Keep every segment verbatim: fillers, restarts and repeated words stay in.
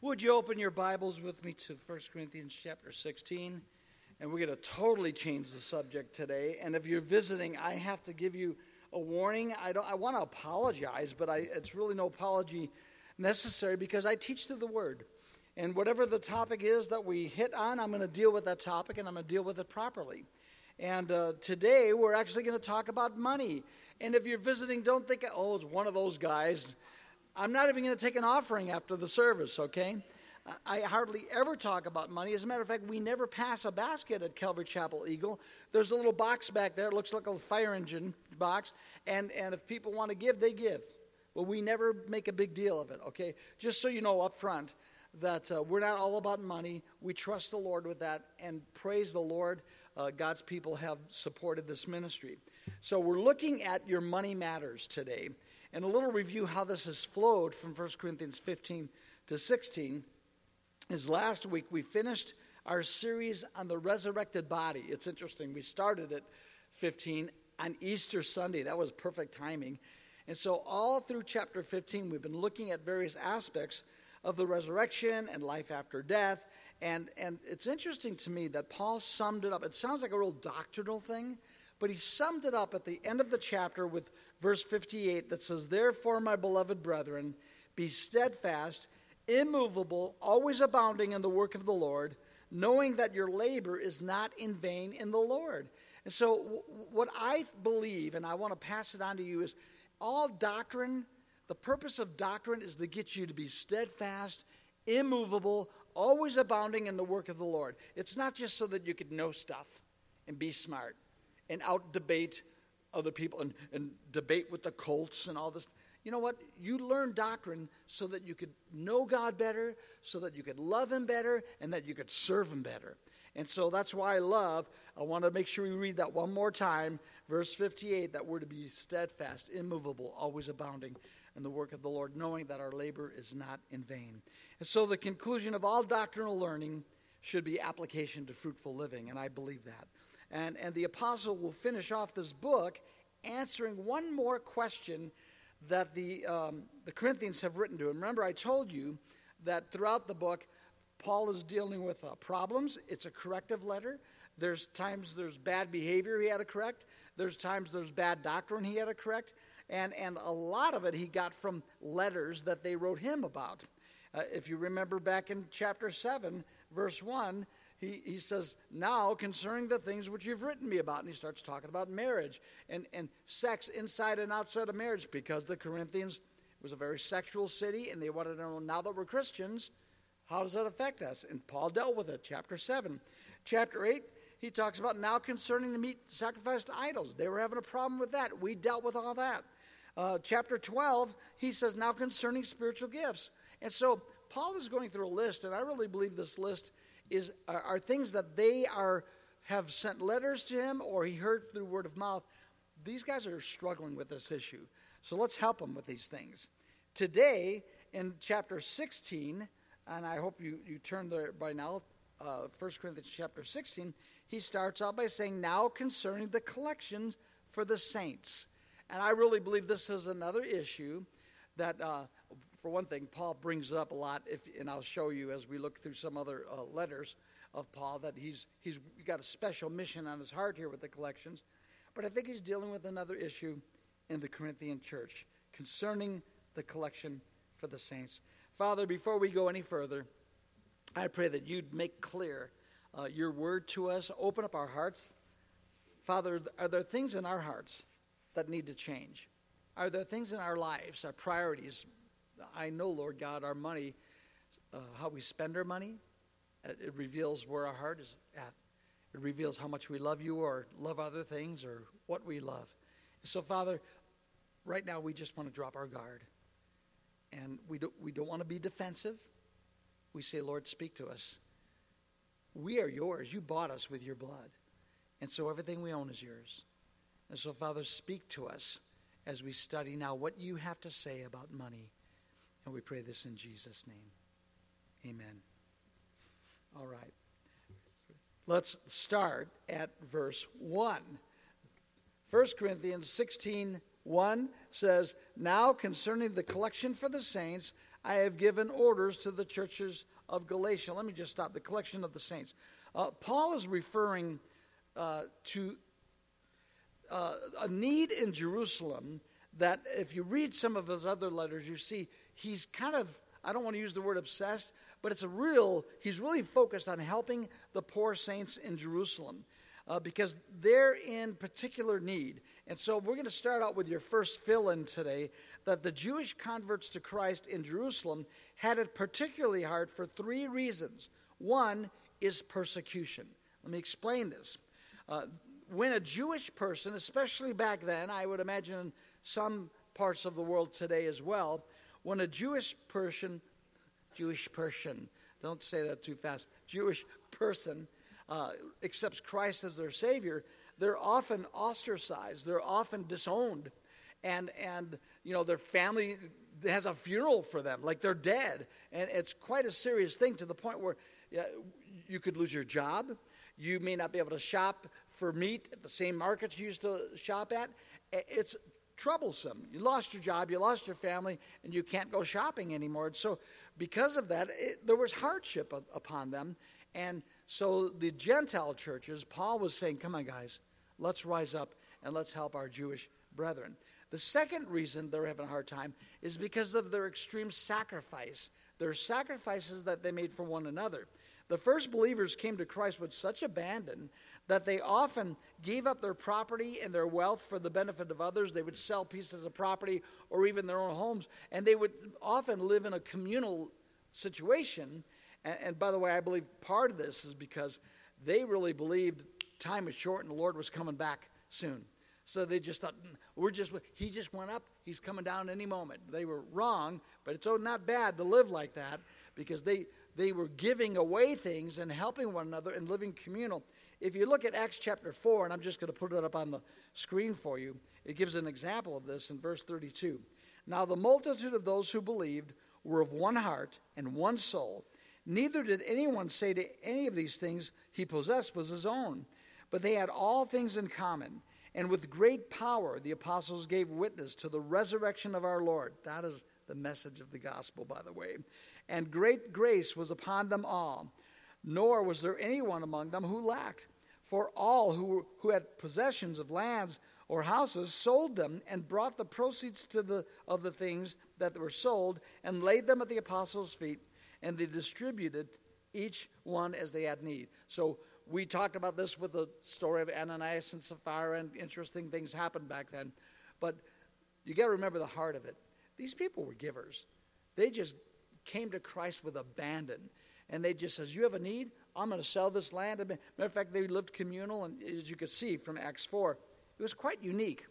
Would you open your Bibles with me to First Corinthians chapter sixteen? And we're going to totally change the subject today. And if you're visiting, I have to give you a warning. I don't. I want to apologize, but I, it's really no apology necessary because I teach through the Word. And whatever the topic is that we hit on, I'm going to deal with that topic, and I'm going to deal with it properly. And uh, today, we're actually going to talk about money. And if you're visiting, don't think, oh, it's one of those guys. I'm not even going to take an offering after the service, okay? I hardly ever talk about money. As a matter of fact, we never pass a basket at Calvary Chapel Eagle. There's a little box back there. It looks like a fire engine box. And, and if people want to give, they give. But we never make a big deal of it, okay? Just so you know up front that uh, we're not all about money. We trust the Lord with that. And praise the Lord, uh, God's people have supported this ministry. So we're looking at your money matters today. And a little review how this has flowed from First Corinthians fifteen to sixteen is last week we finished our series on the resurrected body. It's interesting. We started at fifteen on Easter Sunday. That was perfect timing. And so all through chapter fifteen, we've been looking at various aspects of the resurrection and life after death. And, and it's interesting to me that Paul summed it up. It sounds like a real doctrinal thing, but he summed it up at the end of the chapter with verse fifty-eight that says, "Therefore, my beloved brethren, be steadfast, immovable, always abounding in the work of the Lord, knowing that your labor is not in vain in the Lord." And so w- what I believe, and I want to pass it on to you, is all doctrine, the purpose of doctrine is to get you to be steadfast, immovable, always abounding in the work of the Lord. It's not just so that you could know stuff and be smart and out-debate other people and, and debate with the Colts and all this. You know what? You learn doctrine so that you could know God better, so that you could love Him better, and that you could serve Him better. And so that's why I love, I want to make sure we read that one more time, verse fifty-eight, that we're to be steadfast, immovable, always abounding in the work of the Lord, knowing that our labor is not in vain. And so the conclusion of all doctrinal learning should be application to fruitful living, and I believe that. And, and the apostle will finish off this book answering one more question that the um, the Corinthians have written to him. Remember, I told you that throughout the book, Paul is dealing with uh, problems. It's a corrective letter. There's times there's bad behavior he had to correct. There's times there's bad doctrine he had to correct. And, and a lot of it he got from letters that they wrote him about. Uh, if you remember back in chapter seven, verse one, He, he says, "Now concerning the things which you've written me about." And he starts talking about marriage and, and sex inside and outside of marriage, because the Corinthians was a very sexual city, and they wanted to know, now that we're Christians, how does that affect us? And Paul dealt with it, chapter seven. Chapter eight, he talks about now concerning the meat sacrificed to idols. They were having a problem with that. We dealt with all that. Uh, chapter twelve, he says, now concerning spiritual gifts. And so Paul is going through a list, and I really believe this list is are, are things that they are have sent letters to him, or he heard through word of mouth. These guys are struggling with this issue. So let's help them with these things. Today, in chapter sixteen, and I hope you, you turn there by now, uh, First Corinthians chapter sixteen, he starts out by saying, now concerning the collections for the saints. And I really believe this is another issue that, uh, for one thing, Paul brings it up a lot, if, and I'll show you as we look through some other uh, letters of Paul, that he's he's got a special mission on his heart here with the collections. But I think he's dealing with another issue in the Corinthian church concerning the collection for the saints. Father, before we go any further, I pray that you'd make clear uh, your word to us, open up our hearts. Father, are there things in our hearts that need to change? Are there things in our lives, our priorities? I know, Lord God, our money, uh, how we spend our money, it reveals where our heart is at. It reveals how much we love you or love other things or what we love. So, Father, right now we just want to drop our guard. And we don't, we don't want to be defensive. We say, Lord, speak to us. We are yours. You bought us with your blood. And so everything we own is yours. And so, Father, speak to us as we study now what you have to say about money. And we pray this in Jesus' name. Amen. All right. Let's start at verse one. First Corinthians sixteen one says, "Now concerning the collection for the saints, I have given orders to the churches of Galatia. Let me just stop. The collection of the saints. Uh, Paul is referring uh, to uh, a need in Jerusalem that if you read some of his other letters, you see he's kind of, I don't want to use the word obsessed, but it's a real, he's really focused on helping the poor saints in Jerusalem uh, because they're in particular need. And so we're going to start out with your first fill-in today, that the Jewish converts to Christ in Jerusalem had it particularly hard for three reasons. One is persecution. Let me explain this. Uh, when a Jewish person, especially back then, I would imagine in some parts of the world today as well, when a Jewish person, Jewish person, don't say that too fast, Jewish person uh, accepts Christ as their Savior, they're often ostracized, they're often disowned, and, and you know, their family has a funeral for them, like they're dead, and it's quite a serious thing to the point where yeah, you could lose your job, you may not be able to shop for meat at the same markets you used to shop at. It's troublesome. You lost your job, you lost your family, and you can't go shopping anymore. And so because of that, it, there was hardship upon them. And so the Gentile churches, Paul was saying, come on, guys, let's rise up and let's help our Jewish brethren. The second reason they're having a hard time is because of their extreme sacrifice. Their sacrifices that they made for one another. The first believers came to Christ with such abandon that they often gave up their property and their wealth for the benefit of others. They would sell pieces of property or even their own homes, and they would often live in a communal situation. And, and by the way, I believe part of this is because they really believed time was short and the Lord was coming back soon. So they just thought, we're just, he just went up, he's coming down any moment. They were wrong, but it's not bad to live like that because they, they were giving away things and helping one another and living communal. If you look at Acts chapter four, and I'm just going to put it up on the screen for you, it gives an example of this in verse thirty-two. Now the multitude of those who believed were of one heart and one soul. Neither did anyone say to any of these things he possessed was his own, but they had all things in common. And with great power, the apostles gave witness to the resurrection of our Lord. That is the message of the gospel, by the way. And great grace was upon them all. Nor was there anyone among them who lacked. For all who, who had possessions of lands or houses sold them and brought the proceeds to the, of the things that were sold and laid them at the apostles' feet. And they distributed each one as they had need. So we talked about this with the story of Ananias and Sapphira, and interesting things happened back then. But you got to remember the heart of it. These people were givers. They just came to Christ with abandon. And they just says, you have a need? I'm going to sell this land. Matter of fact, they lived communal, and as you could see from Acts four, it was quite unique.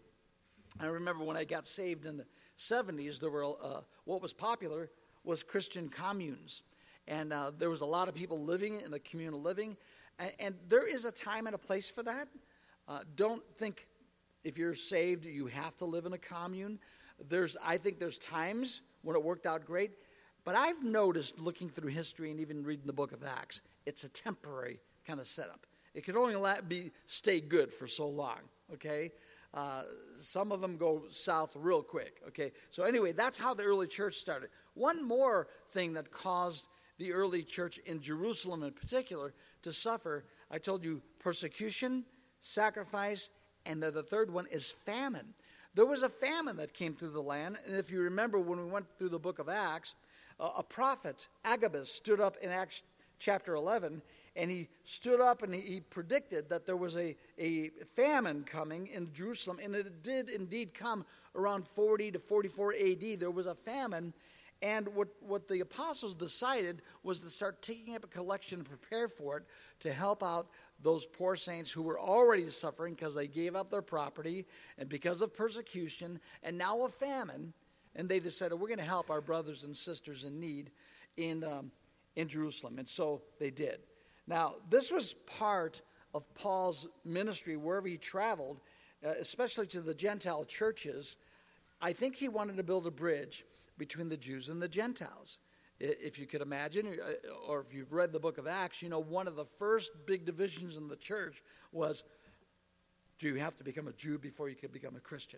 I remember when I got saved in the seventies, there were uh, what was popular was Christian communes. And uh, there was a lot of people living in a communal living. And, and there is a time and a place for that. Uh, don't think if you're saved, you have to live in a commune. There's, I think there's times when it worked out great. But I've noticed, looking through history and even reading the book of Acts, it's a temporary kind of setup. It can only be stay good for so long, okay? Uh, some of them go south real quick, okay? So anyway, that's how the early church started. One more thing that caused the early church in Jerusalem in particular to suffer, I told you, persecution, sacrifice, and the, the third one is famine. There was a famine that came through the land, and if you remember when we went through the book of Acts, uh, a prophet, Agabus, stood up in Acts chapter eleven, and he stood up and he, he predicted that there was a, a famine coming in Jerusalem, and it did indeed come around forty to forty-four A D. There was a famine, and what, what the apostles decided was to start taking up a collection and prepare for it to help out those poor saints who were already suffering because they gave up their property and because of persecution and now a famine. And they decided, we're going to help our brothers and sisters in need in um, in Jerusalem. And so they did. Now, this was part of Paul's ministry wherever he traveled, uh, especially to the Gentile churches. I think he wanted to build a bridge between the Jews and the Gentiles. If you could imagine, or if you've read the book of Acts, you know, one of the first big divisions in the church was, do you have to become a Jew before you could become a Christian?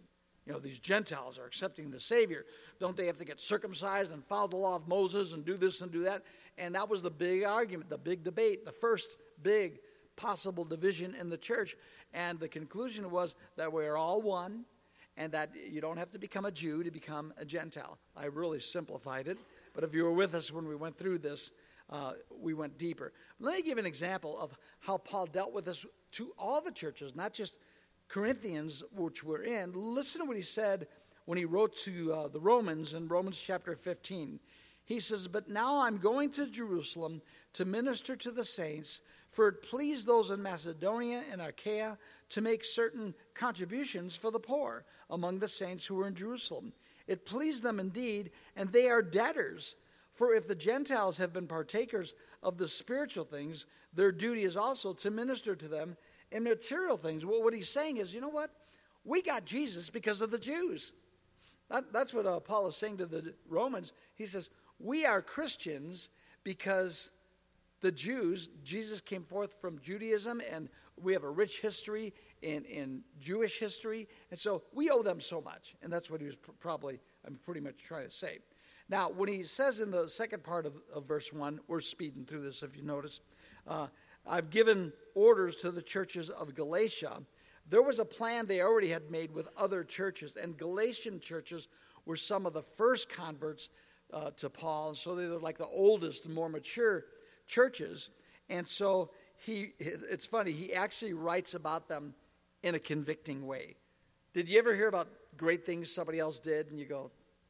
You know, these Gentiles are accepting the Savior. Don't they have to get circumcised and follow the law of Moses and do this and do that? And that was the big argument, the big debate, the first big possible division in the church. And the conclusion was that we're all one and that you don't have to become a Jew to become a Gentile. I really simplified it. But if you were with us when we went through this, uh, we went deeper. Let me give an example of how Paul dealt with this to all the churches, not just Corinthians, which we're in. Listen to what he said when he wrote to uh, the Romans in Romans chapter fifteen. He says, "But now I'm going to Jerusalem to minister to the saints, for it pleased those in Macedonia and Achaia to make certain contributions for the poor among the saints who were in Jerusalem. It pleased them indeed, and they are debtors. For if the Gentiles have been partakers of the spiritual things, their duty is also to minister to them in material things." Well, what he's saying is, you know what? We got Jesus because of the Jews. That, that's what uh, Paul is saying to the Romans. He says, we are Christians because the Jews, Jesus came forth from Judaism, and we have a rich history in, in Jewish history, and so we owe them so much. And that's what he was pr- probably, I'm pretty much trying to say. Now, when he says in the second part of, of verse one, we're speeding through this if you notice, uh, I've given orders to the churches of Galatia. There was a plan they already had made with other churches, and Galatian churches were some of the first converts uh, to Paul, and so they were like the oldest and more mature churches. And so he, it's funny, he actually writes about them in a convicting way. Did you ever hear about great things somebody else did, and you go,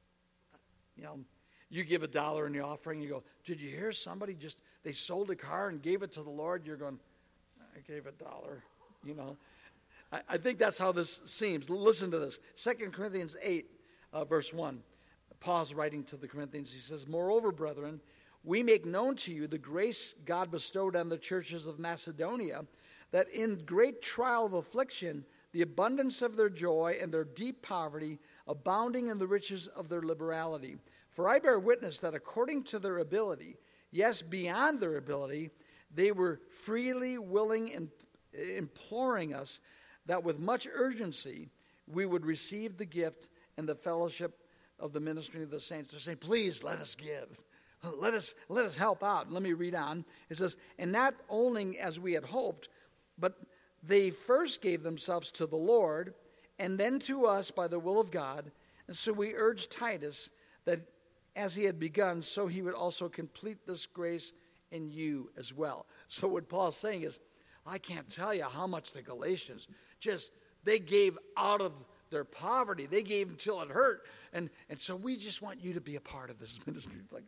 you know, you give a dollar in the offering, you go, did you hear somebody just, they sold a car and gave it to the Lord? You're going, I gave a dollar, you know. I, I think that's how this seems. Listen to this. Second Corinthians eight, uh, verse one. Paul's writing to the Corinthians. He says, "Moreover, brethren, we make known to you the grace God bestowed on the churches of Macedonia, that in great trial of affliction, the abundance of their joy and their deep poverty, abounding in the riches of their liberality. For I bear witness that according to their ability, yes, beyond their ability, they were freely willing and imploring us that with much urgency we would receive the gift and the fellowship of the ministry of the saints." They're saying, please let us give. Let us, let us help out. Let me read on. It says, "And not only as we had hoped, but they first gave themselves to the Lord, and then to us by the will of God. And so we urged Titus that as he had begun, so he would also complete this grace in you as well." So what Paul's saying is, I can't tell you how much the Galatians just, they gave out of their poverty. They gave until it hurt. And, and so we just want you to be a part of this ministry. Like,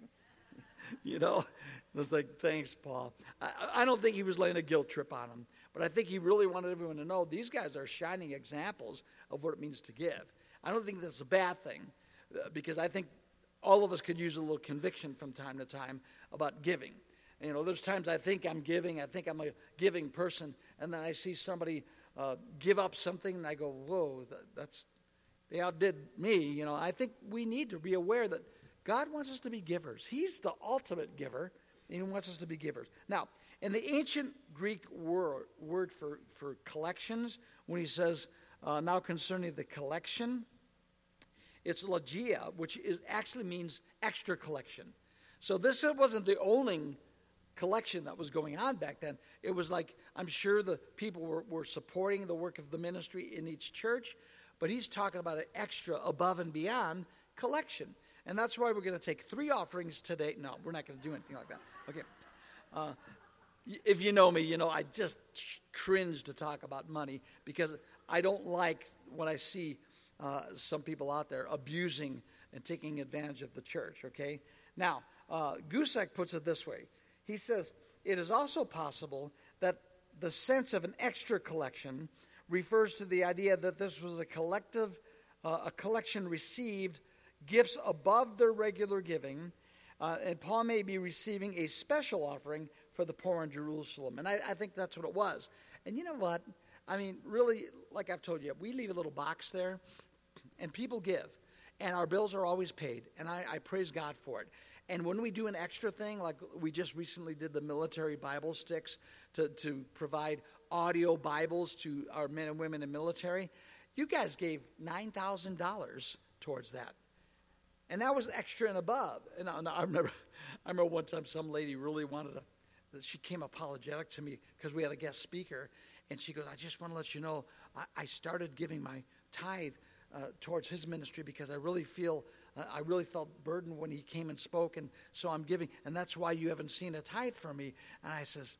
you know, it's like, thanks, Paul. I, I don't think he was laying a guilt trip on them, but I think he really wanted everyone to know these guys are shining examples of what it means to give. I don't think that's a bad thing, uh, because I think all of us could use a little conviction from time to time about giving. You know, there's times I think I'm giving, I think I'm a giving person, and then I see somebody uh, give up something, and I go, whoa, that, that's, they outdid me. You know, I think we need to be aware that God wants us to be givers. He's the ultimate giver, and he wants us to be givers. Now, in the ancient Greek word, word for, for collections, when he says, uh, now concerning the collection, it's logia, which is actually means extra collection. So this wasn't the only collection that was going on back then. It was like, I'm sure the people were, were supporting the work of the ministry in each church, but he's talking about an extra above and beyond collection. And that's why we're going to take three offerings today. No, we're not going to do anything like that. Okay. Uh, if you know me, you know I just cringe to talk about money because I don't like when I see uh, some people out there abusing and taking advantage of the church, okay? Now, uh, Gusak puts it this way. He says, it is also possible that the sense of an extra collection refers to the idea that this was a collective, uh, a collection received gifts above their regular giving, uh, and Paul may be receiving a special offering for the poor in Jerusalem. And I, I think that's what it was. And you know what? I mean, really, like I've told you, we leave a little box there, and people give. And our bills are always paid, and I, I praise God for it. And when we do an extra thing, like we just recently did the military Bible sticks to, to provide audio Bibles to our men and women in military, You guys gave nine thousand dollars towards that. And that was extra and above. And I, and I remember I remember one time some lady really wanted to, she came apologetic to me because we had a guest speaker. And she goes, I just want to let you know, I, I started giving my tithe uh, towards his ministry because I really feel, uh, I really felt burdened when he came and spoke. And so I'm giving, and that's why you haven't seen a tithe from me. And I says,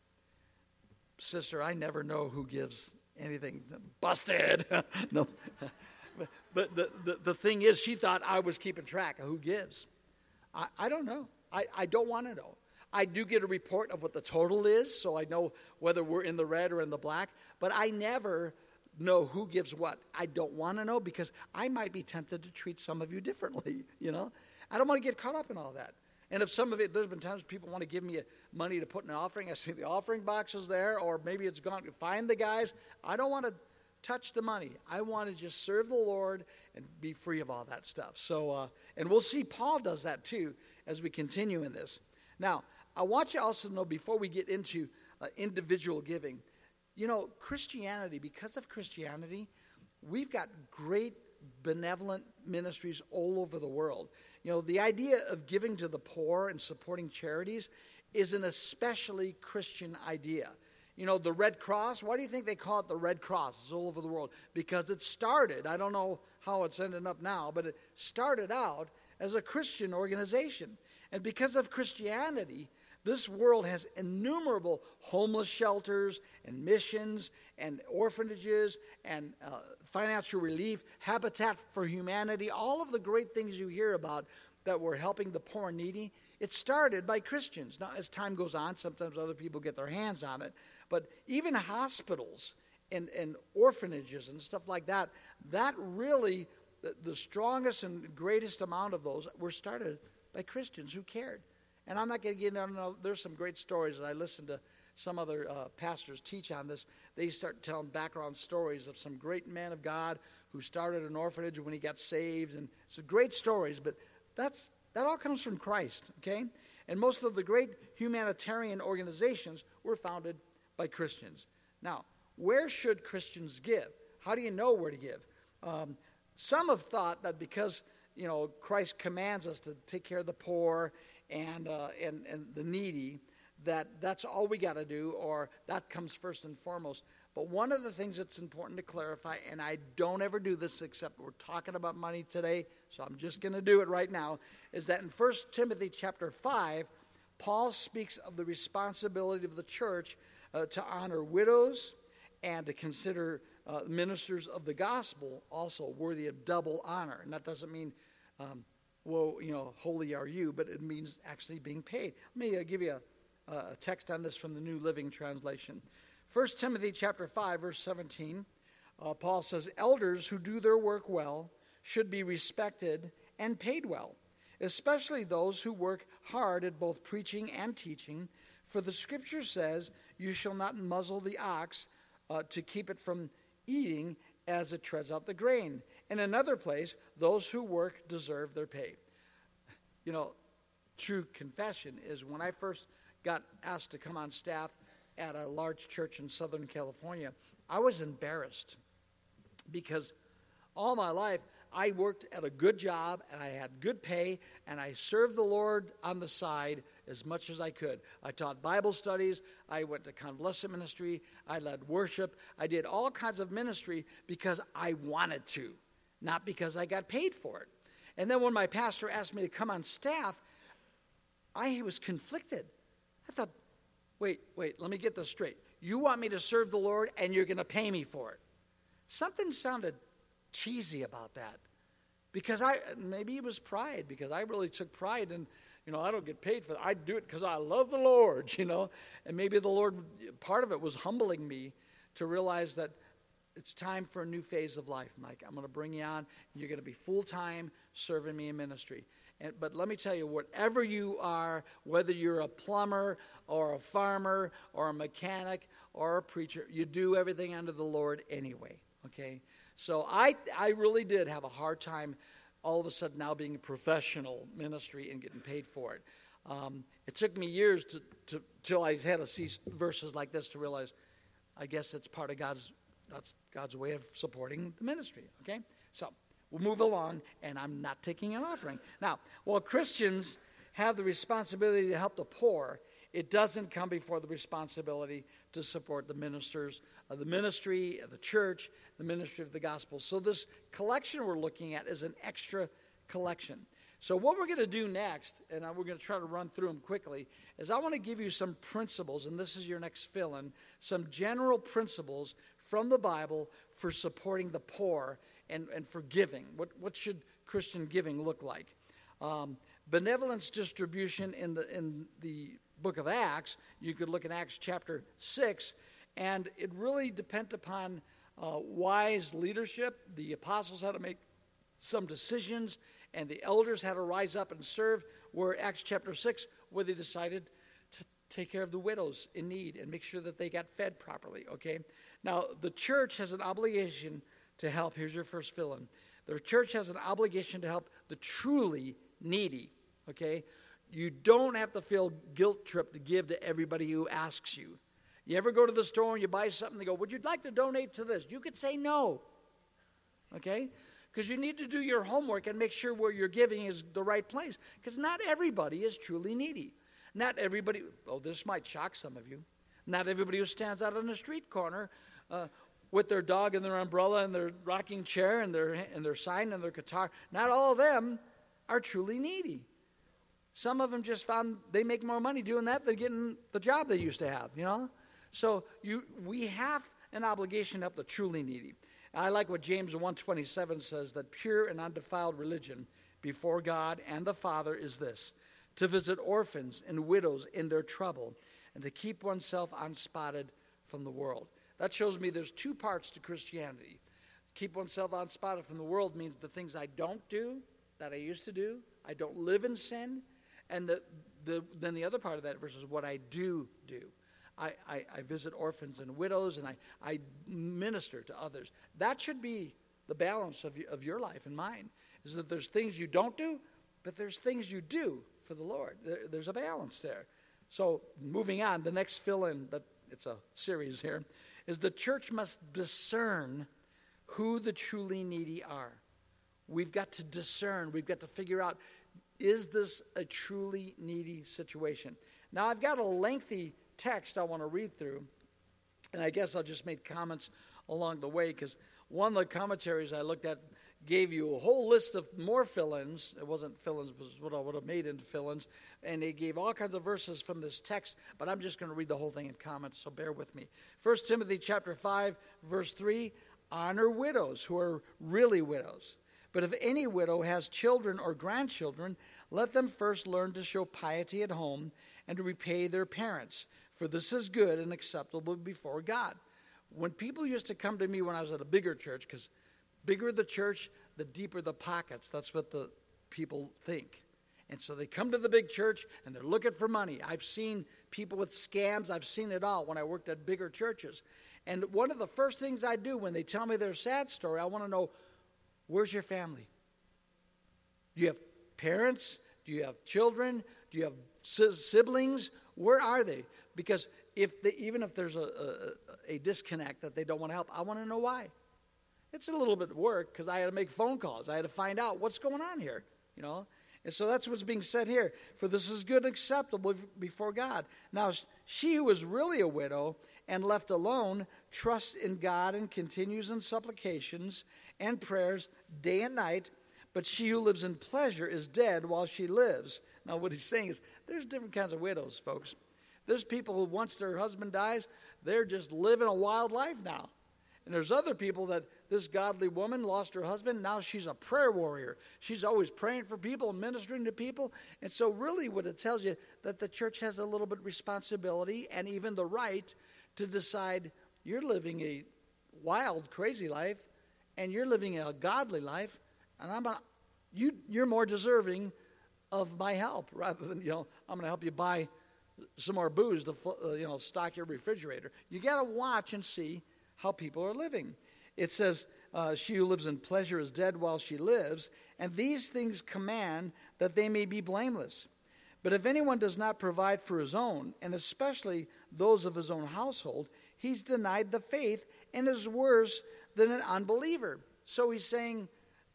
sister, I never know who gives anything. Busted. No. But, but the, the, the thing is, she thought I was keeping track of who gives. I, I don't know. I, I don't want to know. I do get a report of what the total is, so I know whether we're in the red or in the black. But I never know who gives what. I don't want to know because I might be tempted to treat some of you differently, you know. I don't want to get caught up in all that. And if some of it, there's been times people want to give me money to put in an offering. I see the offering box is there, or maybe it's gone. Find the guys. I don't want to touch the money. I want to just serve the Lord and be free of all that stuff. So, uh, and we'll see Paul does that too as we continue in this. Now, I want you also to know before we get into uh, individual giving, you know, Christianity, because of Christianity, we've got great benevolent ministries all over the world. You know, the idea of giving to the poor and supporting charities is an especially Christian idea. You know, the Red Cross, why do you think they call it the Red Cross? It's all over the world. Because it started, I don't know how it's ended up now, but it started out as a Christian organization. And because of Christianity, this world has innumerable homeless shelters and missions and orphanages and uh, financial relief, Habitat for Humanity, all of the great things you hear about that were helping the poor and needy. It started by Christians. Now, as time goes on, sometimes other people get their hands on it. But even hospitals and, and orphanages and stuff like that, that really, the, the strongest and greatest amount of those were started by Christians who cared. And I'm not going to get into, there's some great stories that I listened to some other uh, pastors teach on this. They start telling background stories of some great men of God who started an orphanage when he got saved. And it's great stories, but that's that all comes from Christ, okay? And most of the great humanitarian organizations were founded by Christians. Now, where should Christians give? How do you know where to give? Um, some have thought that because, you know, Christ commands us to take care of the poor and uh, and and the needy, that that's all we got to do, or that comes first and foremost. But one of the things that's important to clarify, and I don't ever do this except we're talking about money today, so I'm just going to do it right now, is that in First Timothy chapter five, Paul speaks of the responsibility of the church uh, to honor widows and to consider uh, ministers of the gospel also worthy of double honor. And that doesn't mean um, well, you know, holy are you, but it means actually being paid. Let me uh, give you a, a text on this from the New Living Translation. First Timothy chapter five, verse seventeen, uh, Paul says, elders who do their work well should be respected and paid well, especially those who work hard at both preaching and teaching. For the scripture says, you shall not muzzle the ox uh, to keep it from eating as it treads out the grain. In another place, those who work deserve their pay. You know, true confession is when I first got asked to come on staff at a large church in Southern California, I was embarrassed because all my life I worked at a good job and I had good pay and I served the Lord on the side as much as I could. I taught Bible studies. I went to convalescent ministry. I led worship. I did all kinds of ministry because I wanted to, not because I got paid for it. And then when my pastor asked me to come on staff, I was conflicted. I thought, wait, wait, let me get this straight. You want me to serve the Lord and you're going to pay me for it. Something sounded cheesy about that. Because I, maybe it was pride, because I really took pride in, you know, I don't get paid for that. I do it because I love the Lord, you know. And maybe the Lord, part of it was humbling me to realize that it's time for a new phase of life, Mike. I'm going to bring you on, and you're going to be full-time serving me in ministry. And, but let me tell you, whatever you are, whether you're a plumber or a farmer or a mechanic or a preacher, you do everything under the Lord anyway, okay? So I I really did have a hard time all of a sudden now being a professional ministry and getting paid for it. Um, it took me years to, to till I had to see verses like this to realize I guess it's part of God's that's God's way of supporting the ministry, okay? So we'll move along, and I'm not taking an offering. Now, while Christians have the responsibility to help the poor, it doesn't come before the responsibility to support the ministers of the ministry, of the church, the ministry of the gospel. So this collection we're looking at is an extra collection. So what we're going to do next, and we're going to try to run through them quickly, is I want to give you some principles, and this is your next fill-in, some general principles from the Bible for supporting the poor and, and for giving. What, what should Christian giving look like? Um, benevolence distribution in the in the book of Acts, you could look at Acts chapter six, and it really depends upon uh, wise leadership. The apostles had to make some decisions, and the elders had to rise up and serve, where Acts chapter six, where they decided to take care of the widows in need and make sure that they got fed properly, okay? Now, the church has an obligation to help. Here's your first fill-in. The church has an obligation to help the truly needy, okay? You don't have to feel guilt-tripped to give to everybody who asks you. You ever go to the store and you buy something, they go, would you like to donate to this? You could say no, okay? Because you need to do your homework and make sure where you're giving is the right place. Because not everybody is truly needy. Not everybody, oh, this might shock some of you. Not everybody who stands out on the street corner uh, with their dog and their umbrella and their rocking chair and their, and their sign and their guitar, not all of them are truly needy. Some of them just found they make more money doing that than getting the job they used to have, you know. So you, we have an obligation to help the truly needy. I like what James one twenty-seven says, that pure and undefiled religion before God and the Father is this, to visit orphans and widows in their trouble and to keep oneself unspotted from the world. That shows me there's two parts to Christianity. Keep oneself unspotted from the world means the things I don't do that I used to do. I don't live in sin. And the, the, then the other part of that verse is what I do do. I, I, I visit orphans and widows, and I, I minister to others. That should be the balance of, of your life and mine, is that there's things you don't do, but there's things you do for the Lord. There, there's a balance there. So moving on, the next fill-in, but it's a series here, is the church must discern who the truly needy are. We've got to discern. We've got to figure out, is this a truly needy situation? Now, I've got a lengthy text I want to read through, and I guess I'll just make comments along the way, because one of the commentaries I looked at gave you a whole list of more fill-ins. It wasn't fill-ins, it was what I would have made into fill-ins, and they gave all kinds of verses from this text, but I'm just going to read the whole thing in comments, so bear with me. First Timothy chapter five, verse three, honor widows who are really widows. But if any widow has children or grandchildren, let them first learn to show piety at home and to repay their parents, for this is good and acceptable before God. When people used to come to me when I was at a bigger church, because bigger the church, the deeper the pockets. That's what the people think. And so they come to the big church and they're looking for money. I've seen people with scams. I've seen it all when I worked at bigger churches. And one of the first things I do when they tell me their sad story, I want to know, where's your family? Do you have parents? Do you have children? Do you have siblings? Where are they? Because if they, even if there's a, a, a disconnect that they don't want to help, I want to know why. It's a little bit of work because I had to make phone calls. I had to find out what's going on here, you know. And so that's what's being said here. For this is good and acceptable before God. Now, she who is really a widow and left alone trusts in God and continues in supplications and prayers day and night. But she who lives in pleasure is dead while she lives. Now, what he's saying is there's different kinds of widows, folks. There's people who once their husband dies, they're just living a wild life now. And there's other people that this godly woman lost her husband. Now she's a prayer warrior. She's always praying for people and ministering to people. And so really what it tells you, that the church has a little bit of responsibility and even the right to decide you're living a wild, crazy life and you're living a godly life. And I'm a, you, you're more deserving of my help rather than, you know, I'm going to help you buy some more booze to, uh, you know, stock your refrigerator. You got to watch and see how people are living. It says, uh, she who lives in pleasure is dead while she lives, and these things command that they may be blameless. But if anyone does not provide for his own, and especially those of his own household, he's denied the faith and is worse than an unbeliever. So he's saying,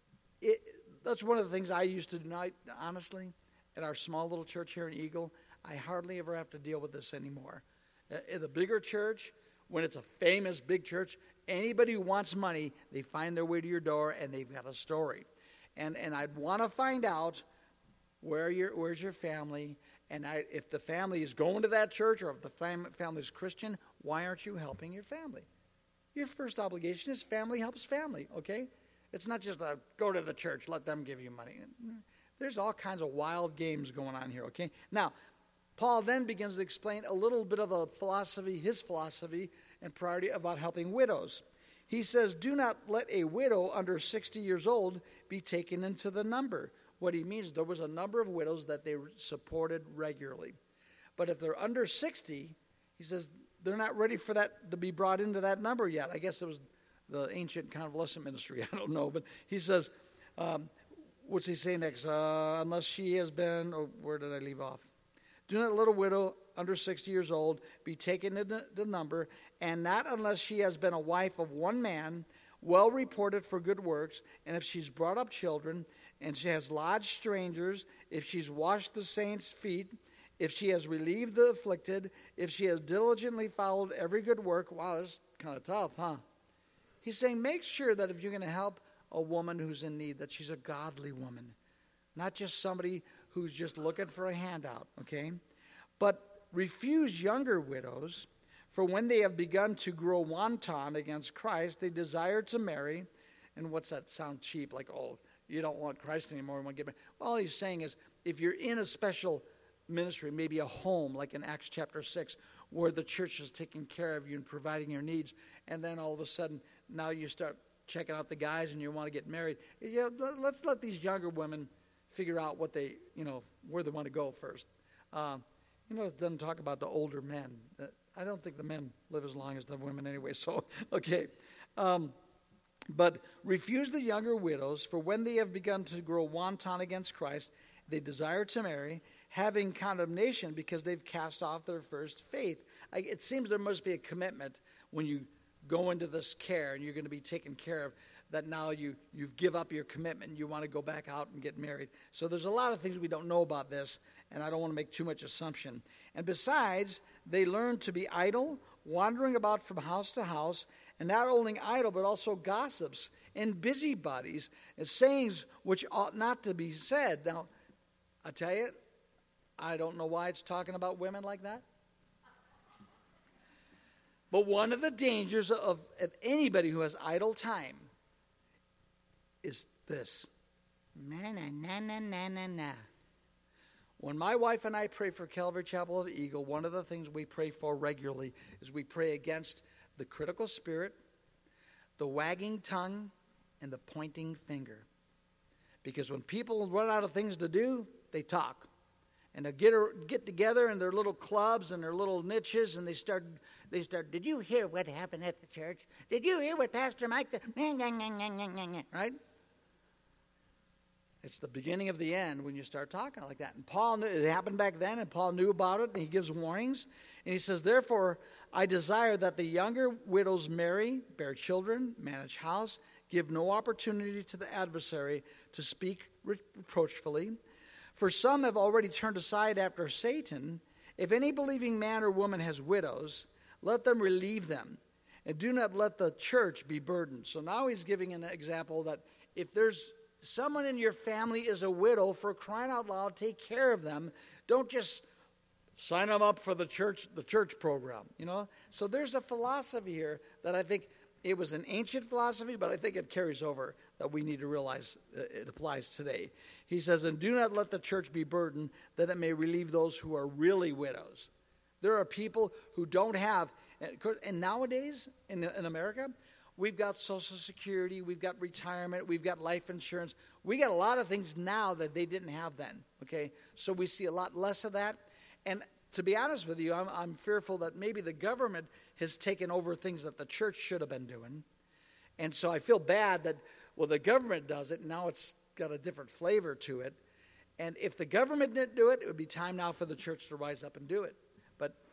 it, that's one of the things I used to do, I, honestly, at our small little church here in Eagle. I hardly ever have to deal with this anymore. In the bigger church, when it's a famous big church, anybody who wants money, they find their way to your door and they've got a story. And and I'd want to find out where your where's your family, and I, if the family is going to that church or if the fam, family is Christian, why aren't you helping your family? Your first obligation is family helps family, okay? It's not just a go to the church, let them give you money. There's all kinds of wild games going on here, okay? Now, Paul then begins to explain a little bit of a philosophy, his philosophy and priority about helping widows. He says, do not let a widow under sixty years old be taken into the number. What he means, there was a number of widows that they supported regularly. But if they're under sixty, he says, they're not ready for that to be brought into that number yet. I guess it was the ancient convalescent ministry. I don't know. But he says, um, what's he say next? Uh, unless she has been, oh, where did I leave off? Do not let a widow under sixty years old be taken into the number, and not unless she has been a wife of one man, well reported for good works, and if she's brought up children, and she has lodged strangers, if she's washed the saints' feet, if she has relieved the afflicted, if she has diligently followed every good work. Wow, that's kind of tough, huh? He's saying make sure that if you're going to help a woman who's in need, that she's a godly woman, not just somebody who's just looking for a handout, okay? But refuse younger widows, for when they have begun to grow wanton against Christ, they desire to marry. And what's that sound cheap? Like, oh, you don't want Christ anymore. You want to get married. All he's saying is, if you're in a special ministry, maybe a home, like in Acts chapter six, where the church is taking care of you and providing your needs, and then all of a sudden, now you start checking out the guys and you want to get married. You know, let's let these younger women figure out what they, you know, where they want to go first. Uh, you know, it doesn't talk about the older men. Uh, I don't think the men live as long as the women anyway, so, okay. Um, but refuse the younger widows, for when they have begun to grow wanton against Christ, they desire to marry, having condemnation because they've cast off their first faith. I, it seems there must be a commitment when you go into this care and you're going to be taken care of, that now you, you give up your commitment and you want to go back out and get married. So there's a lot of things we don't know about this, and I don't want to make too much assumption. And besides, they learn to be idle, wandering about from house to house, and not only idle, but also gossips and busybodies, and sayings which ought not to be said. Now, I tell you, I don't know why it's talking about women like that. But one of the dangers of, of anybody who has idle time is this. Na, na, na, na, na, na, na. When my wife and I pray for Calvary Chapel of Eagle, one of the things we pray for regularly is we pray against the critical spirit, the wagging tongue, and the pointing finger. Because when people run out of things to do, they talk. And they get get together in their little clubs and their little niches, and they start, they start, did you hear what happened at the church? Did you hear what Pastor Mike did? Right? It's the beginning of the end when you start talking like that. And Paul knew, it happened back then, and Paul knew about it, and he gives warnings. And he says, therefore, I desire that the younger widows marry, bear children, manage house, give no opportunity to the adversary to speak reproachfully. For some have already turned aside after Satan. If any believing man or woman has widows, let them relieve them, and do not let the church be burdened. So now he's giving an example that if there's someone in your family is a widow, for crying out loud, take care of them. Don't just sign them up for the church, the church program, you know. So there's a philosophy here that I think it was an ancient philosophy, but I think it carries over, that we need to realize it applies today. He says, and do not let the church be burdened, that it may relieve those who are really widows. There are people who don't have, and nowadays in, in America, we've got Social Security, we've got retirement, we've got life insurance. We got a lot of things now that they didn't have then, okay? So we see a lot less of that. And to be honest with you, I'm, I'm fearful that maybe the government has taken over things that the church should have been doing. And so I feel bad that, well, the government does it, and now it's got a different flavor to it. And if the government didn't do it, it would be time now for the church to rise up and do it. But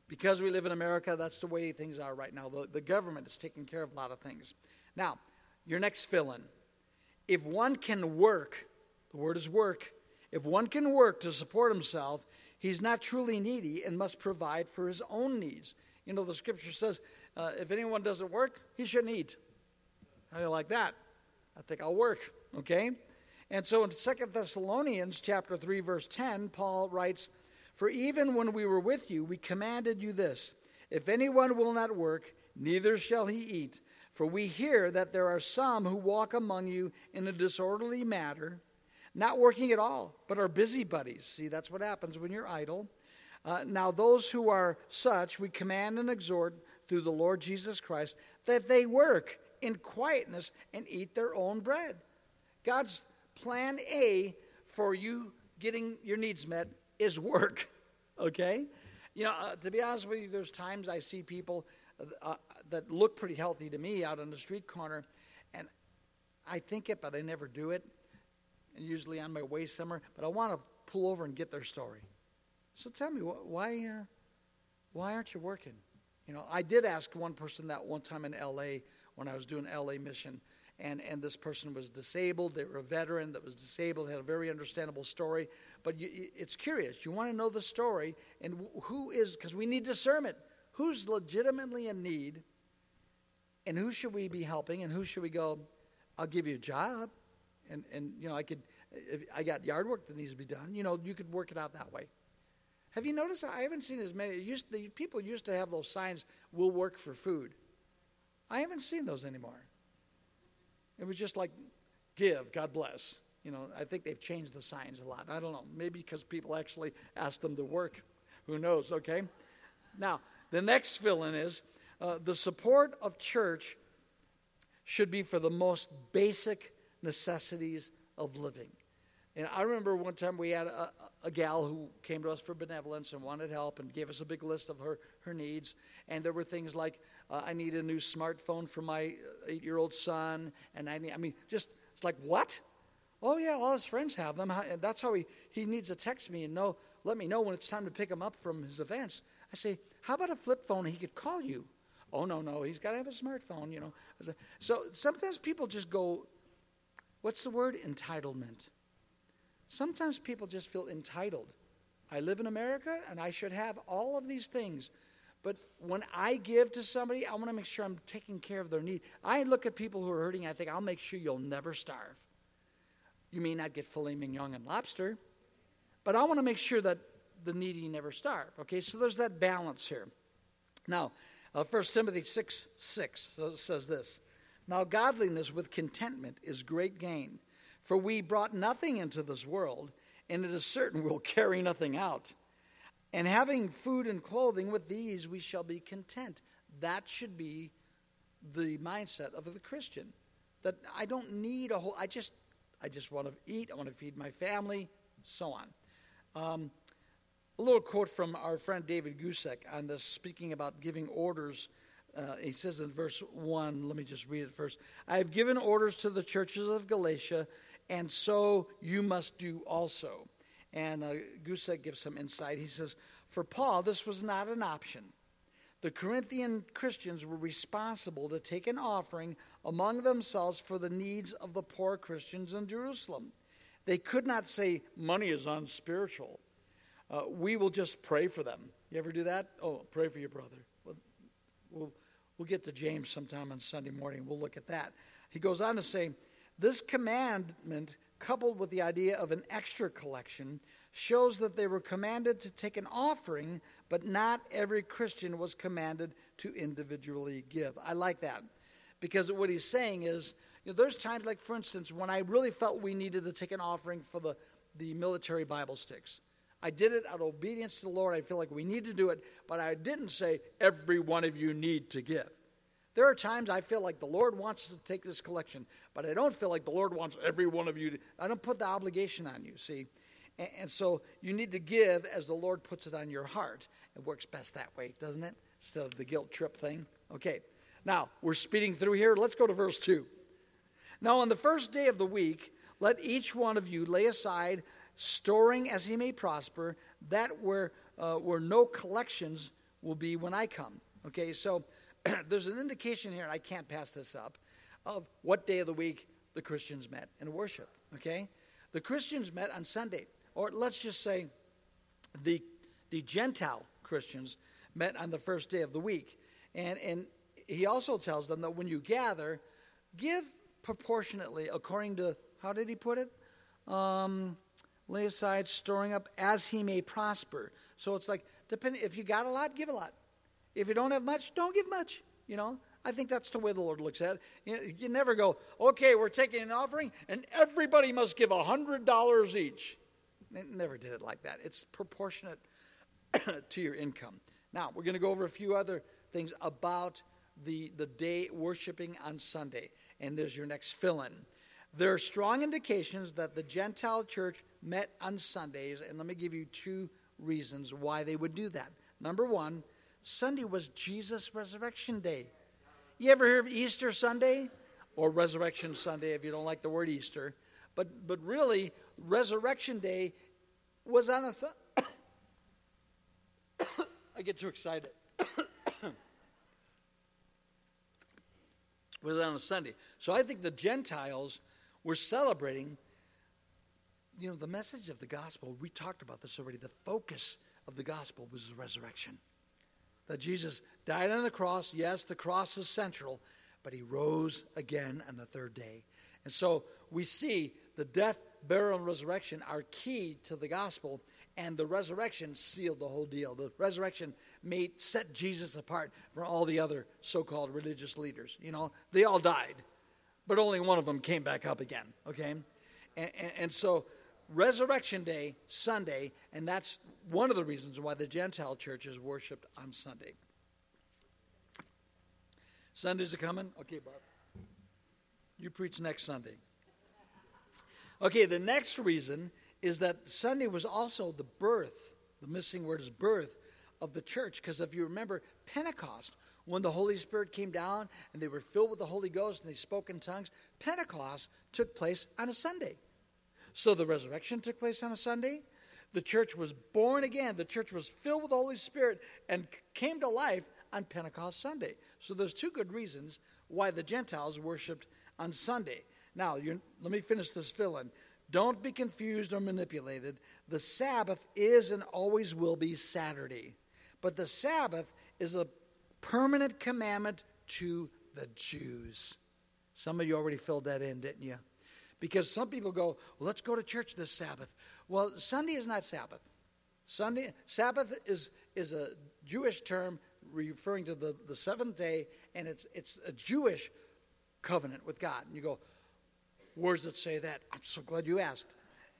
Because we live in America, that's the way things are right now. The, the government is taking care of a lot of things. Now, your next fill-in. If one can work, the word is work, if one can work to support himself, he's not truly needy and must provide for his own needs. You know, the scripture says, uh, if anyone doesn't work, he shouldn't eat. How do you like that? I think I'll work, okay? And so in Second Thessalonians chapter three, verse ten, Paul writes, for even when we were with you, we commanded you this, if anyone will not work, neither shall he eat. For we hear that there are some who walk among you in a disorderly manner, not working at all, but are busybodies. See, that's what happens when you're idle. Uh, now those who are such, we command and exhort through the Lord Jesus Christ, that they work in quietness and eat their own bread. God's plan A for you getting your needs met is work, okay? You know, uh, to be honest with you, there's times I see people uh, that look pretty healthy to me out on the street corner, and I think it, but I never do it, and usually on my way somewhere, but I want to pull over and get their story. So tell me, why, uh, why aren't you working? You know, I did ask one person that one time in L A when I was doing L A mission, and, and this person was disabled. They were a veteran that was disabled, had a very understandable story. But you, it's curious. You want to know the story, and who is, because we need discernment. Who's legitimately in need, and who should we be helping, and who should we go, I'll give you a job, and, and you know, I could, if I got yard work that needs to be done, you know, you could work it out that way. Have you noticed? I haven't seen as many. Used, the people used to have those signs, we'll work for food. I haven't seen those anymore. It was just like, give, God bless. You know, I think they've changed the signs a lot. I don't know. Maybe because people actually asked them to work. Who knows, okay? Now, the next fill-in is, uh, the support of church should be for the most basic necessities of living. And I remember one time we had a, a gal who came to us for benevolence and wanted help and gave us a big list of her, her needs. And there were things like, uh, I need a new smartphone for my eight-year-old son. And I need, I mean, just, it's like, what? Oh, yeah, all his friends have them. And that's how he, he needs to text me and know, let me know when it's time to pick him up from his events. I say, how about a flip phone he could call you? Oh, no, no, he's got to have a smartphone, you know. So sometimes people just go, what's the word? Entitlement. Sometimes people just feel entitled. I live in America, and I should have all of these things. But when I give to somebody, I want to make sure I'm taking care of their need. I look at people who are hurting, I think, I'll make sure you'll never starve. You may not get filet mignon and lobster, but I want to make sure that the needy never starve. Okay, so there's that balance here. Now, uh, First Timothy six six says this, now godliness with contentment is great gain. For we brought nothing into this world, and it is certain we'll carry nothing out. And having food and clothing, with these we shall be content. That should be the mindset of the Christian. That I don't need a whole, I just I just want to eat, I want to feed my family, so on. Um, a little quote from our friend David Gusick on this, speaking about giving orders. Uh, he says in verse one, let me just read it first. I have given orders to the churches of Galatia, and so you must do also. And uh, Gusick gives some insight. He says, for Paul, this was not an option. The Corinthian Christians were responsible to take an offering among themselves for the needs of the poor Christians in Jerusalem. They could not say, money is unspiritual. Uh, we will just pray for them. You ever do that? Oh, pray for your brother. We'll, we'll, we'll get to James sometime on Sunday morning. We'll look at that. He goes on to say, this commandment, coupled with the idea of an extra collection, shows that they were commanded to take an offering, but not every Christian was commanded to individually give. I like that, because what he's saying is, you know, there's times like, for instance, when I really felt we needed to take an offering for the, the military Bible sticks. I did it out of obedience to the Lord. I feel like we need to do it, but I didn't say, every one of you need to give. There are times I feel like the Lord wants to take this collection, but I don't feel like the Lord wants every one of you to. I don't put the obligation on you, see. And, and so you need to give as the Lord puts it on your heart. It works best that way, doesn't it? Instead of the guilt trip thing. Okay, now we're speeding through here. Let's go to verse two. Now on the first day of the week, let each one of you lay aside, storing as he may prosper, that where, uh, where no collections will be when I come. Okay, so there's an indication here, and I can't pass this up, of what day of the week the Christians met in worship. Okay, the Christians met on Sunday, or let's just say the the Gentile Christians met on the first day of the week. And and he also tells them that when you gather, give proportionately according to, how did he put it? Um, lay aside, storing up as he may prosper. So it's like, depending, if you got a lot, give a lot. If you don't have much, don't give much. You know, I think that's the way the Lord looks at it. You, you never go, okay, we're taking an offering, and everybody must give one hundred dollars each. It never did it like that. It's proportionate to your income. Now, we're going to go over a few other things about the, the day worshiping on Sunday. And there's your next fill-in. There are strong indications that the Gentile church met on Sundays, and let me give you two reasons why they would do that. Number one, Sunday was Jesus' resurrection day. You ever hear of Easter Sunday? Or Resurrection Sunday if you don't like the word Easter. But but really, Resurrection Day was on a Sunday. I get too excited. Was on a Sunday. So I think the Gentiles were celebrating, you know, the message of the gospel. We talked about this already. The focus of the gospel was the resurrection. That Jesus died on the cross. Yes, the cross is central, but he rose again on the third day. And so we see the death, burial, and resurrection are key to the gospel, and the resurrection sealed the whole deal. The resurrection made set Jesus apart from all the other so-called religious leaders. You know, they all died, but only one of them came back up again, okay? And, and, and so Resurrection Day, Sunday, and that's one of the reasons why the Gentile churches worshiped on Sunday. Sundays are coming? Okay, Bob. You preach next Sunday. Okay, the next reason is that Sunday was also the birth, the missing word is birth, of the church. Because if you remember Pentecost, when the Holy Spirit came down and they were filled with the Holy Ghost and they spoke in tongues, Pentecost took place on a Sunday. So the resurrection took place on a Sunday. The church was born again. The church was filled with the Holy Spirit and came to life on Pentecost Sunday. So there's two good reasons why the Gentiles worshipped on Sunday. Now, you, let me finish this fill-in. Don't be confused or manipulated. The Sabbath is and always will be Saturday. But the Sabbath is a permanent commandment to the Jews. Some of you already filled that in, didn't you? Because some people go, well, let's go to church this Sabbath. Well, Sunday is not Sabbath. Sunday Sabbath is, is a Jewish term referring to the, the seventh day, and it's it's a Jewish covenant with God. And you go, where does it say that? I'm so glad you asked.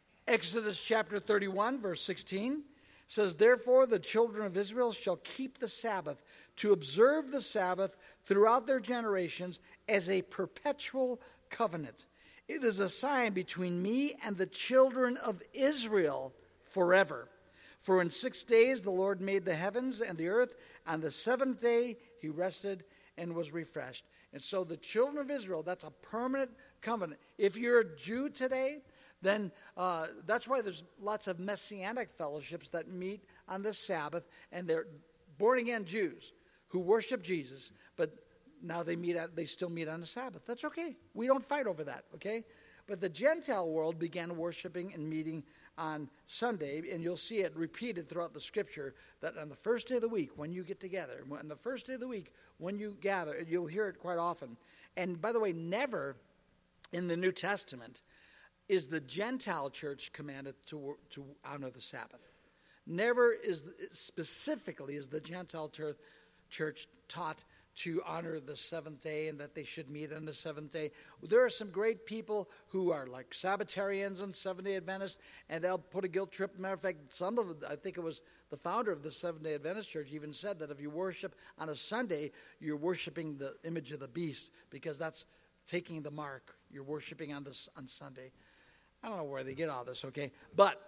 Exodus chapter thirty-one, verse sixteen says, therefore the children of Israel shall keep the Sabbath, to observe the Sabbath throughout their generations as a perpetual covenant. It is a sign between me and the children of Israel forever. For in six days the Lord made the heavens and the earth. On the seventh day he rested and was refreshed. And so the children of Israel, that's a permanent covenant. If you're a Jew today, then uh, that's why there's lots of Messianic fellowships that meet on the Sabbath. And they're born-again Jews who worship Jesus, but now they meet at, they still meet on the Sabbath. That's okay. We don't fight over that, okay? But the Gentile world began worshiping and meeting on Sunday, and you'll see it repeated throughout the Scripture that on the first day of the week, when you get together, on the first day of the week, when you gather, you'll hear it quite often. And by the way, never in the New Testament is the Gentile church commanded to to honor the Sabbath. Never is specifically is the Gentile church taught to honor the seventh day and that they should meet on the seventh day. There are some great people who are like Sabbatarians and Seventh-day Adventists, and they'll put a guilt trip. Matter of fact, some of it, I think it was the founder of the Seventh-day Adventist Church even said that if you worship on a Sunday, you're worshiping the image of the beast because that's taking the mark. You're worshiping on this on Sunday. I don't know where they get all this, okay? But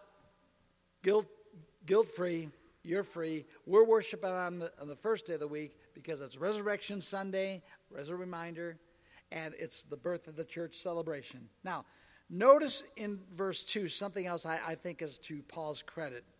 guilt, guilt-free, you're free. We're worshiping on the, on the first day of the week because it's Resurrection Sunday, as a reminder, and it's the birth of the church celebration. Now, notice in verse two something else I, I think is to Paul's credit.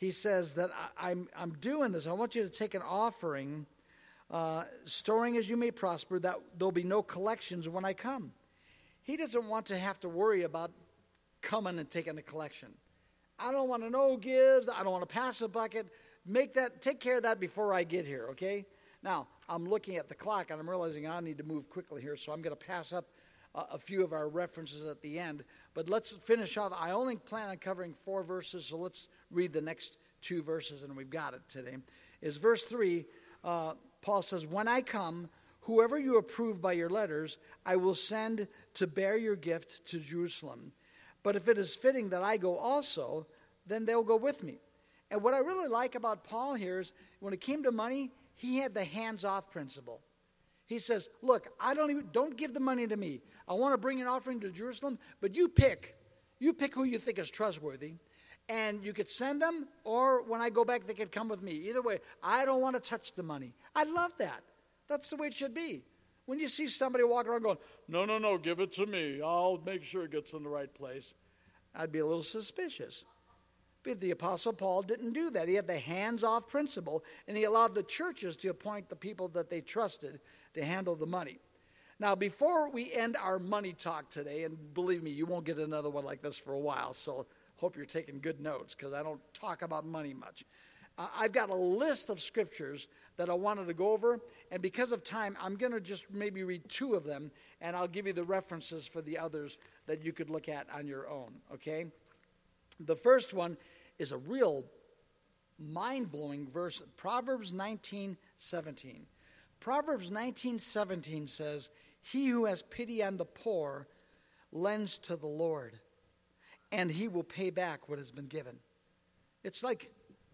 he says that I, I'm, I'm doing this. I want you to take an offering, uh, storing as you may prosper, that there'll be no collections when I come. He doesn't want to have to worry about coming and taking a collection. I don't want to know gives. I don't want to pass a bucket. Make that, take care of that before I get here, okay? Now, I'm looking at the clock, and I'm realizing I need to move quickly here, so I'm going to pass up uh, a few of our references at the end. But let's finish off. I only plan on covering four verses, so let's read the next two verses, and we've got it today. Is verse three, uh, Paul says, when I come, whoever you approve by your letters, I will send to bear your gift to Jerusalem. But if it is fitting that I go also, then they'll go with me. And what I really like about Paul here is when it came to money, he had the hands-off principle. He says, look, I don't even, don't give the money to me. I want to bring an offering to Jerusalem, but you pick. You pick who you think is trustworthy. And you could send them, or when I go back, they could come with me. Either way, I don't want to touch the money. I love that. That's the way it should be. When you see somebody walking around going, no, no, no, give it to me. I'll make sure it gets in the right place. I'd be a little suspicious. But the Apostle Paul didn't do that. He had the hands-off principle, and he allowed the churches to appoint the people that they trusted to handle the money. Now, before we end our money talk today, and believe me, you won't get another one like this for a while, so hope you're taking good notes, because I don't talk about money much. Uh, I've got a list of scriptures that I wanted to go over, and because of time, I'm going to just maybe read two of them, and I'll give you the references for the others that you could look at on your own, okay? The first one is a real mind-blowing verse, Proverbs nineteen seventeen. Proverbs nineteen seventeen says, he who has pity on the poor lends to the Lord, and he will pay back what has been given. It's like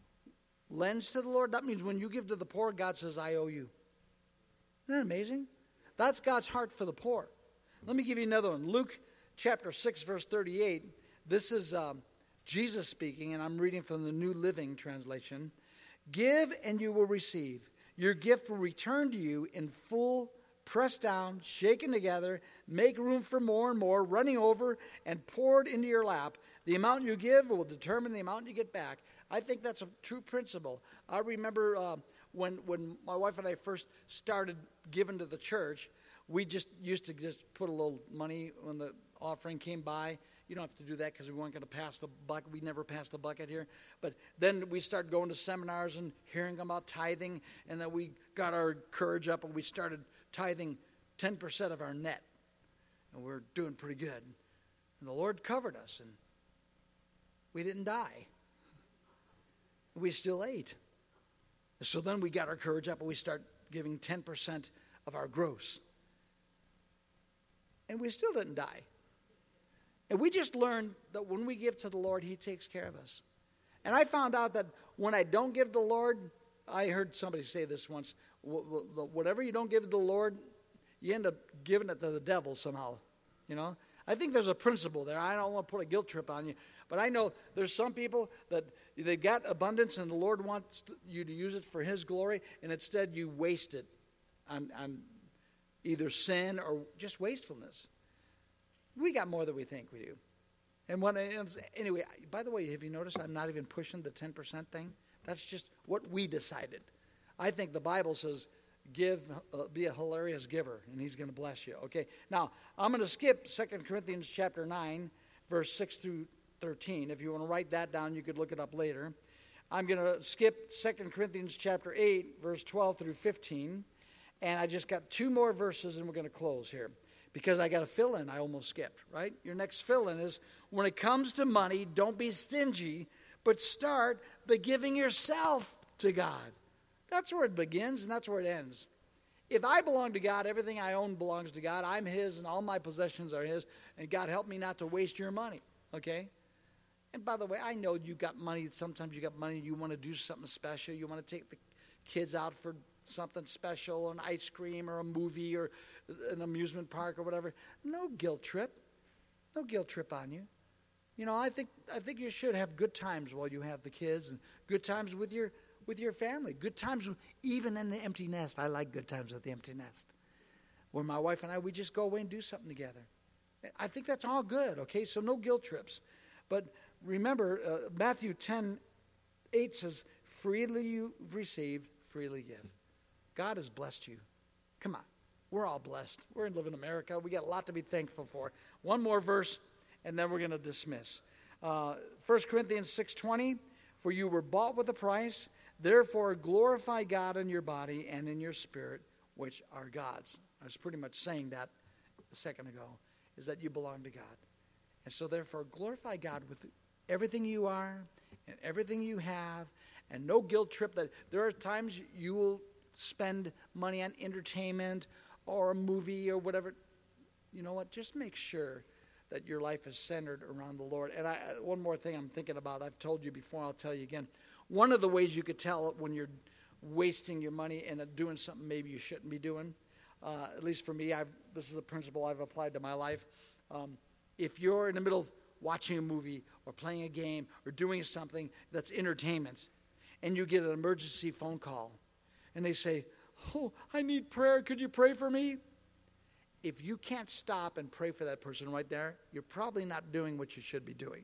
lends to the Lord. That means when you give to the poor, God says, I owe you. Isn't that amazing? That's God's heart for the poor. Let me give you another one. Luke chapter six, verse thirty-eight. This is um, Jesus speaking, and I'm reading from the New Living Translation. Give and you will receive. Your gift will return to you in full, pressed down, shaken together, make room for more and more, running over and poured into your lap. The amount you give will determine the amount you get back. I think that's a true principle. I remember uh, when when my wife and I first started giving to the church, we just used to just put a little money when the offering came by. You don't have to do that because we weren't going to pass the bucket. We never passed the bucket here. But then we started going to seminars and hearing about tithing, and then we got our courage up and we started tithing ten percent of our net. And we're doing pretty good. And the Lord covered us, and we didn't die. We still ate. So then we got our courage up and we start giving ten percent of our gross. And we still didn't die. And we just learned that when we give to the Lord, he takes care of us. And I found out that when I don't give to the Lord, I heard somebody say this once, whatever you don't give to the Lord, you end up giving it to the devil somehow, you know. I think there's a principle there. I don't want to put a guilt trip on you. But I know there's some people that they've got abundance and the Lord wants you to use it for his glory, and instead you waste it on, on either sin or just wastefulness. We got more than we think we do. And when anyway, by the way, have you noticed I'm not even pushing the ten percent thing? That's just what we decided. I think the Bible says, give, uh, be a hilarious giver, and he's going to bless you. Okay, now I'm going to skip Second Corinthians chapter nine, verse six through thirteen. If you want to write that down, you could look it up later. I'm going to skip Second Corinthians chapter eight, verse twelve through fifteen. And I just got two more verses, and we're going to close here. Because I got a fill-in I almost skipped, right? Your next fill-in is, when it comes to money, don't be stingy, but start by giving yourself to God. That's where it begins, and that's where it ends. If I belong to God, everything I own belongs to God. I'm his, and all my possessions are his. And God, help me not to waste your money, okay? And by the way, I know you got money. Sometimes you got money, you want to do something special. You want to take the kids out for something special, an ice cream or a movie or an amusement park or whatever. No guilt trip. No guilt trip on you. You know, I think I think you should have good times while you have the kids, and good times with your with your family. Good times even in the empty nest. I like good times at the empty nest. Where my wife and I, we just go away and do something together. I think that's all good, okay? So no guilt trips. But remember, uh, Matthew ten eight says, freely you received, freely give. God has blessed you. Come on. We're all blessed. We're in living in America. We got a lot to be thankful for. One more verse, and then we're going to dismiss. Uh, First Corinthians six twenty, for you were bought with a price, therefore glorify God in your body and in your spirit, which are God's. I was pretty much saying that a second ago, is that you belong to God. And so therefore glorify God with everything you are and everything you have, and no guilt trip. That there are times you will spend money on entertainment or a movie or whatever. You know what? Just make sure that your life is centered around the Lord. And I, one more thing I'm thinking about, I've told you before, I'll tell you again. One of the ways you could tell when you're wasting your money and doing something maybe you shouldn't be doing, uh, at least for me, I've, this is a principle I've applied to my life. Um, if you're in the middle of watching a movie or playing a game or doing something that's entertainment, and you get an emergency phone call, and they say, oh, I need prayer. Could you pray for me? If you can't stop and pray for that person right there, you're probably not doing what you should be doing.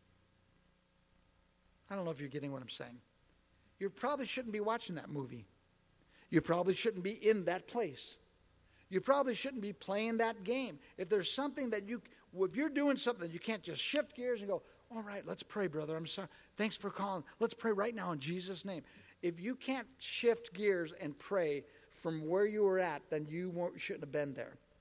I don't know if you're getting what I'm saying. You probably shouldn't be watching that movie. You probably shouldn't be in that place. You probably shouldn't be playing that game. If there's something that you, if you're doing something, you can't just shift gears and go, all right, let's pray, brother. I'm sorry. Thanks for calling. Let's pray right now in Jesus' name. If you can't shift gears and pray from where you were at, then you shouldn't have been there.